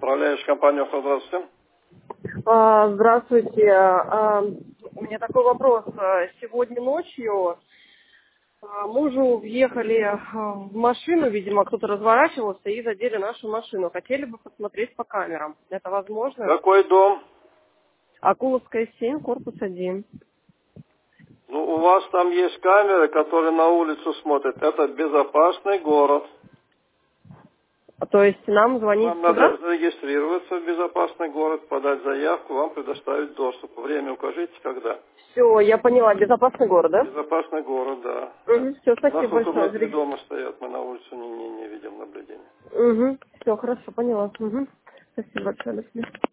Управляющая компания «Авто». Здравствуйте. Здравствуйте. У меня такой вопрос. Сегодня ночью мужу въехали в машину, видимо, кто-то разворачивался и задели нашу машину. Хотели бы посмотреть по камерам. Это возможно? Какой дом? Акуловская 7, корпус 1. Ну, у вас там есть камеры, которые на улицу смотрят. Это безопасный город. То есть нам звонить Вам сюда? надо зарегистрироваться в безопасный город, подать заявку, вам предоставить доступ. Время укажите, когда. Все, я поняла. Безопасный город, да? Безопасный город, да. Угу, все, У нас спасибо вот большое. внутри дома стоят, мы на улицу не видим наблюдения. Угу, все, хорошо, поняла. Угу. Спасибо большое. До свидания.